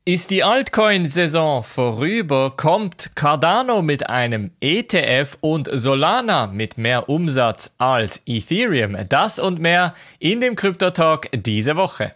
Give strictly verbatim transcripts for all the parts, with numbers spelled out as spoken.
Ist die Altcoin-Saison vorüber, kommt Cardano mit einem E T F und Solana mit mehr Umsatz als Ethereum. Das und mehr in dem Krypto-Talk diese Woche.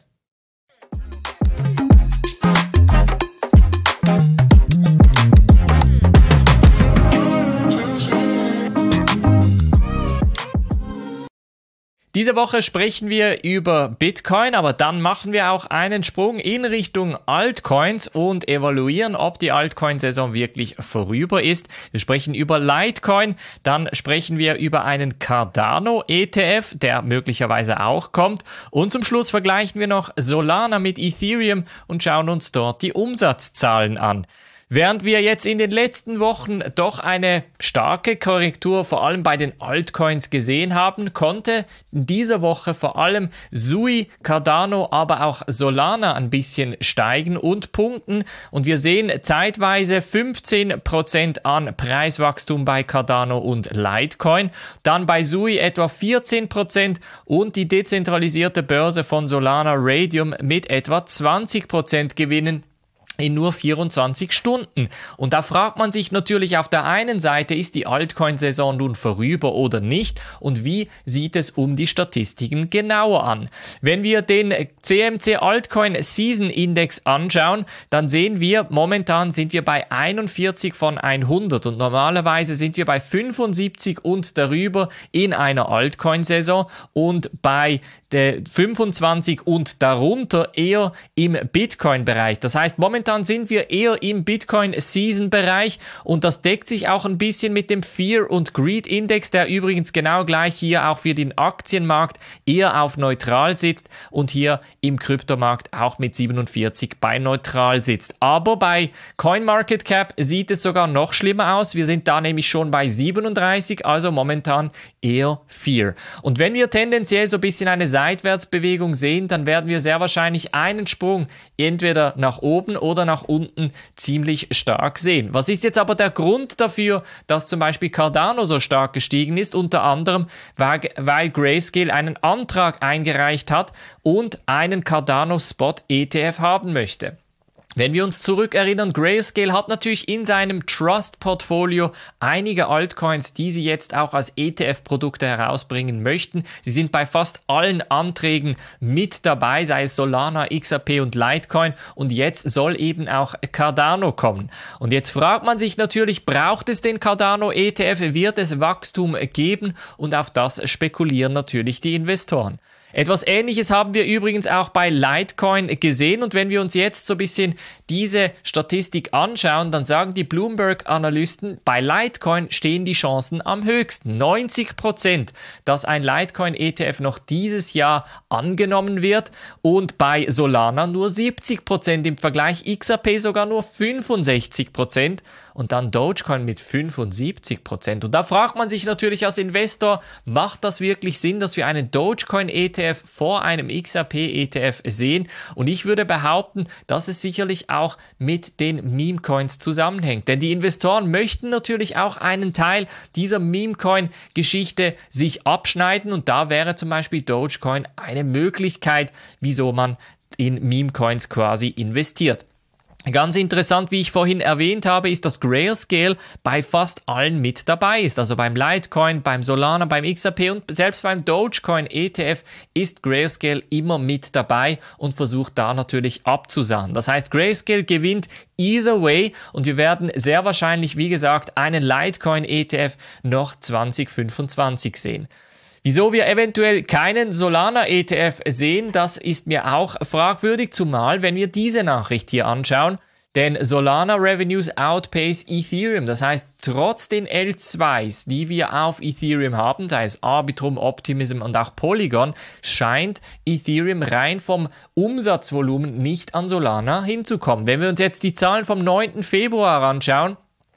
Diese Woche sprechen wir über Bitcoin, aber dann machen wir auch einen Sprung in Richtung Altcoins und evaluieren, ob die Altcoin-Saison wirklich vorüber ist. Wir sprechen über Litecoin, dann sprechen wir über einen Cardano E T F, der möglicherweise auch kommt. Und zum Schluss vergleichen wir noch Solana mit Ethereum und schauen uns dort die Umsatzzahlen an. Während wir jetzt in den letzten Wochen doch eine starke Korrektur vor allem bei den Altcoins gesehen haben, konnte in dieser Woche vor allem Sui, Cardano, aber auch Solana ein bisschen steigen und punkten. Und wir sehen zeitweise fünfzehn Prozent an Preiswachstum bei Cardano und Litecoin, dann bei Sui etwa vierzehn Prozent und die dezentralisierte Börse von Solana Raydium mit etwa zwanzig Prozent Gewinnen in nur vierundzwanzig Stunden. Und da fragt man sich natürlich auf der einen Seite, ist die Altcoin-Saison nun vorüber oder nicht? Und wie sieht es um die Statistiken genauer an? Wenn wir den C M C Altcoin Season Index anschauen, dann sehen wir, momentan sind wir bei einundvierzig von hundert und normalerweise sind wir bei fünfundsiebzig und darüber in einer Altcoin-Saison und bei der fünfundzwanzig und darunter eher im Bitcoin-Bereich. Das heißt, momentan sind wir eher im Bitcoin-Season-Bereich und das deckt sich auch ein bisschen mit dem Fear- und Greed-Index, der übrigens genau gleich hier auch für den Aktienmarkt eher auf neutral sitzt und hier im Kryptomarkt auch mit siebenundvierzig bei neutral sitzt. Aber bei CoinMarketCap sieht es sogar noch schlimmer aus. Wir sind da nämlich schon bei siebenunddreißig, also momentan eher Fear. Und wenn wir tendenziell so ein bisschen eine Seitwärtsbewegung sehen, dann werden wir sehr wahrscheinlich einen Sprung entweder nach oben oder nach unten ziemlich stark sehen. Was ist jetzt aber der Grund dafür, dass zum Beispiel Cardano so stark gestiegen ist? Unter anderem, weil, weil Grayscale einen Antrag eingereicht hat und einen Cardano Spot E T F haben möchte. Wenn wir uns zurückerinnern, Grayscale hat natürlich in seinem Trust-Portfolio einige Altcoins, die sie jetzt auch als E T F-Produkte herausbringen möchten. Sie sind bei fast allen Anträgen mit dabei, sei es Solana, X R P und Litecoin, und jetzt soll eben auch Cardano kommen. Und jetzt fragt man sich natürlich, braucht es den Cardano E T F, wird es Wachstum geben? Und auf das spekulieren natürlich die Investoren. Etwas Ähnliches haben wir übrigens auch bei Litecoin gesehen, und wenn wir uns jetzt so ein bisschen diese Statistik anschauen, dann sagen die Bloomberg-Analysten, bei Litecoin stehen die Chancen am höchsten. neunzig Prozent, dass ein Litecoin-E T F noch dieses Jahr angenommen wird, und bei Solana nur siebzig Prozent, im Vergleich X R P sogar nur fünfundsechzig Prozent. Und dann Dogecoin mit fünfundsiebzig Prozent. Und da fragt man sich natürlich als Investor, macht das wirklich Sinn, dass wir einen Dogecoin-E T F vor einem X R P-E T F sehen? Und ich würde behaupten, dass es sicherlich auch mit den Meme-Coins zusammenhängt. Denn die Investoren möchten natürlich auch einen Teil dieser Meme-Coin-Geschichte sich abschneiden. Und da wäre zum Beispiel Dogecoin eine Möglichkeit, wieso man in Meme-Coins quasi investiert. Ganz interessant, wie ich vorhin erwähnt habe, ist, dass Grayscale bei fast allen mit dabei ist. Also beim Litecoin, beim Solana, beim X R P und selbst beim Dogecoin E T F ist Grayscale immer mit dabei und versucht da natürlich abzusahnen. Das heißt, Grayscale gewinnt either way, und wir werden sehr wahrscheinlich, wie gesagt, einen Litecoin E T F noch zwanzig fünfundzwanzig sehen. Wieso wir eventuell keinen Solana-E T F sehen, das ist mir auch fragwürdig, zumal wenn wir diese Nachricht hier anschauen. Denn Solana Revenues outpace Ethereum. Das heißt, trotz den L zweis, die wir auf Ethereum haben, sei es Arbitrum, Optimism und auch Polygon, scheint Ethereum rein vom Umsatzvolumen nicht an Solana hinzukommen. Wenn wir uns jetzt die Zahlen vom neunten Februar anschauen,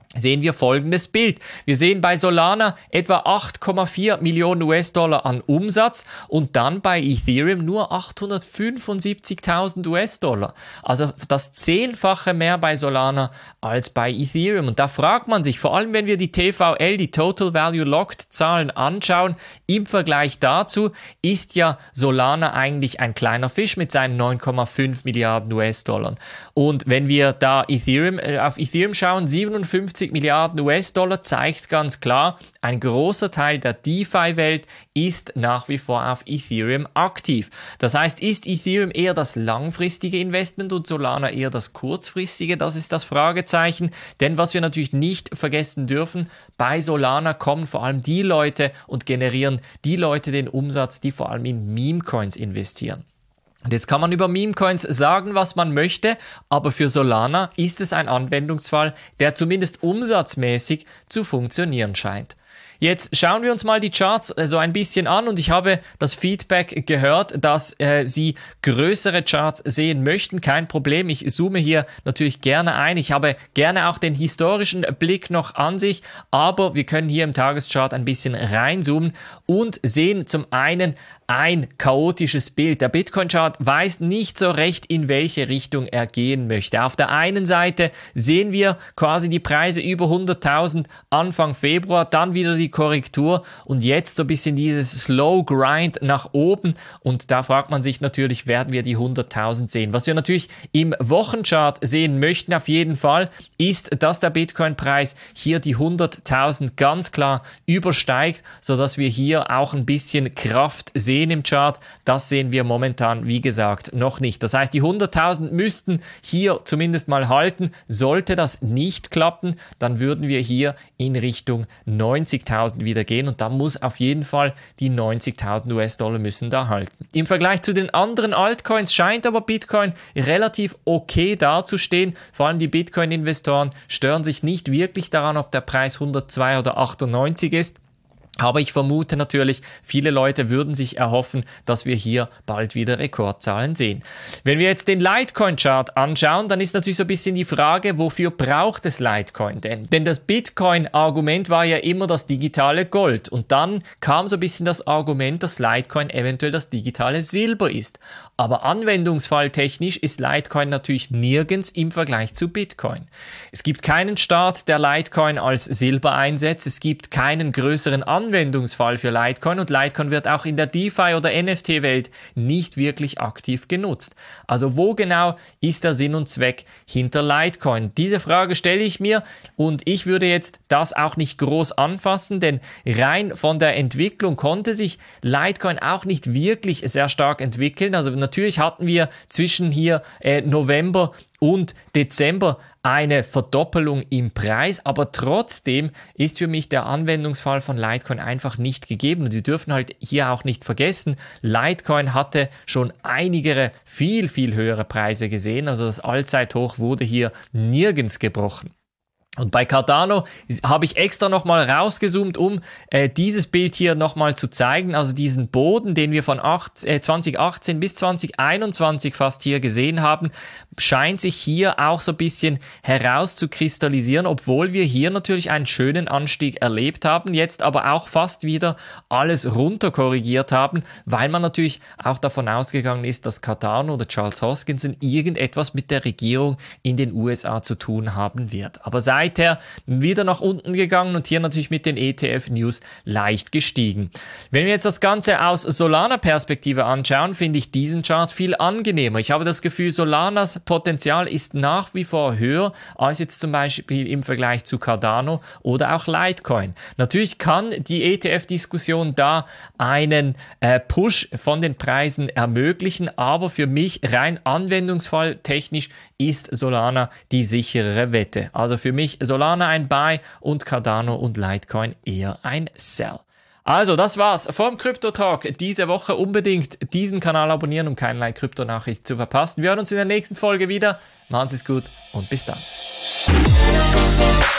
sehen wir folgendes Bild. Wir sehen bei Solana etwa acht Komma vier Millionen U S-Dollar an Umsatz und dann bei Ethereum nur achthundertfünfundsiebzigtausend U S-Dollar. Also das Zehnfache mehr bei Solana als bei Ethereum. Und da fragt man sich, vor allem wenn wir die T V L, die Total Value Locked Zahlen anschauen, im Vergleich dazu ist ja Solana eigentlich ein kleiner Fisch mit seinen neun Komma fünf Milliarden U S-Dollar. Und wenn wir da Ethereum, äh, auf Ethereum schauen, siebenundfünfzig Milliarden U S-Dollar, zeigt ganz klar, ein großer Teil der DeFi-Welt ist nach wie vor auf Ethereum aktiv. Das heißt, ist Ethereum eher das langfristige Investment und Solana eher das kurzfristige? Das ist das Fragezeichen. Denn was wir natürlich nicht vergessen dürfen, bei Solana kommen vor allem die Leute und generieren die Leute den Umsatz, die vor allem in Meme-Coins investieren. Und jetzt kann man über Meme-Coins sagen, was man möchte, aber für Solana ist es ein Anwendungsfall, der zumindest umsatzmäßig zu funktionieren scheint. Jetzt schauen wir uns mal die Charts so ein bisschen an und ich habe das Feedback gehört, dass äh, Sie größere Charts sehen möchten. Kein Problem, ich zoome hier natürlich gerne ein. Ich habe gerne auch den historischen Blick noch an sich, aber wir können hier im Tageschart ein bisschen reinzoomen und sehen zum einen ein chaotisches Bild. Der Bitcoin-Chart weiß nicht so recht, in welche Richtung er gehen möchte. Auf der einen Seite sehen wir quasi die Preise über hunderttausend Anfang Februar, dann wieder die Korrektur und jetzt so ein bisschen dieses Slow Grind nach oben und da fragt man sich natürlich, werden wir die hunderttausend sehen? Was wir natürlich im Wochenchart sehen möchten auf jeden Fall, ist, dass der Bitcoin-Preis hier die hunderttausend ganz klar übersteigt, sodass wir hier auch ein bisschen Kraft sehen im Chart. Das sehen wir momentan, wie gesagt, noch nicht. Das heißt, die hunderttausend müssten hier zumindest mal halten. Sollte das nicht klappen, dann würden wir hier in Richtung neunzigtausend wieder gehen und da muss auf jeden Fall die neunzigtausend U S-Dollar müssen da halten. Im Vergleich zu den anderen Altcoins scheint aber Bitcoin relativ okay dazustehen. Vor allem die Bitcoin-Investoren stören sich nicht wirklich daran, ob der Preis hundertzwei oder achtundneunzig ist. Aber ich vermute natürlich, viele Leute würden sich erhoffen, dass wir hier bald wieder Rekordzahlen sehen. Wenn wir jetzt den Litecoin-Chart anschauen, dann ist natürlich so ein bisschen die Frage, wofür braucht es Litecoin denn? Denn das Bitcoin-Argument war ja immer das digitale Gold. Und dann kam so ein bisschen das Argument, dass Litecoin eventuell das digitale Silber ist. Aber anwendungsfalltechnisch ist Litecoin natürlich nirgends im Vergleich zu Bitcoin. Es gibt keinen Staat, der Litecoin als Silber einsetzt. Es gibt keinen größeren Anwendungsfall Anwendungsfall für Litecoin und Litecoin wird auch in der DeFi- oder N F T-Welt nicht wirklich aktiv genutzt. Also wo genau ist der Sinn und Zweck hinter Litecoin? Diese Frage stelle ich mir und ich würde jetzt das auch nicht groß anfassen, denn rein von der Entwicklung konnte sich Litecoin auch nicht wirklich sehr stark entwickeln. Also natürlich hatten wir zwischen hier äh, November und Dezember eine Verdoppelung im Preis, aber trotzdem ist für mich der Anwendungsfall von Litecoin einfach nicht gegeben und wir dürfen halt hier auch nicht vergessen, Litecoin hatte schon einige viel, viel höhere Preise gesehen, also das Allzeithoch wurde hier nirgends gebrochen. Und bei Cardano habe ich extra nochmal rausgezoomt, um äh, dieses Bild hier nochmal zu zeigen, also diesen Boden, den wir von acht, äh, zwanzig achtzehn bis zwanzig einundzwanzig fast hier gesehen haben, scheint sich hier auch so ein bisschen herauszukristallisieren, obwohl wir hier natürlich einen schönen Anstieg erlebt haben, jetzt aber auch fast wieder alles runter korrigiert haben, weil man natürlich auch davon ausgegangen ist, dass Cardano oder Charles Hoskinson irgendetwas mit der Regierung in den U S A zu tun haben wird. Aber seither wieder nach unten gegangen und hier natürlich mit den E T F-News leicht gestiegen. Wenn wir jetzt das Ganze aus Solana-Perspektive anschauen, finde ich diesen Chart viel angenehmer. Ich habe das Gefühl, Solanas Potenzial ist nach wie vor höher als jetzt zum Beispiel im Vergleich zu Cardano oder auch Litecoin. Natürlich kann die E T F-Diskussion da einen äh, Push von den Preisen ermöglichen, aber für mich rein anwendungsfalltechnisch ist Solana die sicherere Wette. Also für mich Solana ein Buy und Cardano und Litecoin eher ein Sell. Also, das war's vom Crypto Talk diese Woche. Unbedingt diesen Kanal abonnieren, um keinerlei Krypto-Nachricht zu verpassen. Wir hören uns in der nächsten Folge wieder. Machen Sie es gut und bis dann.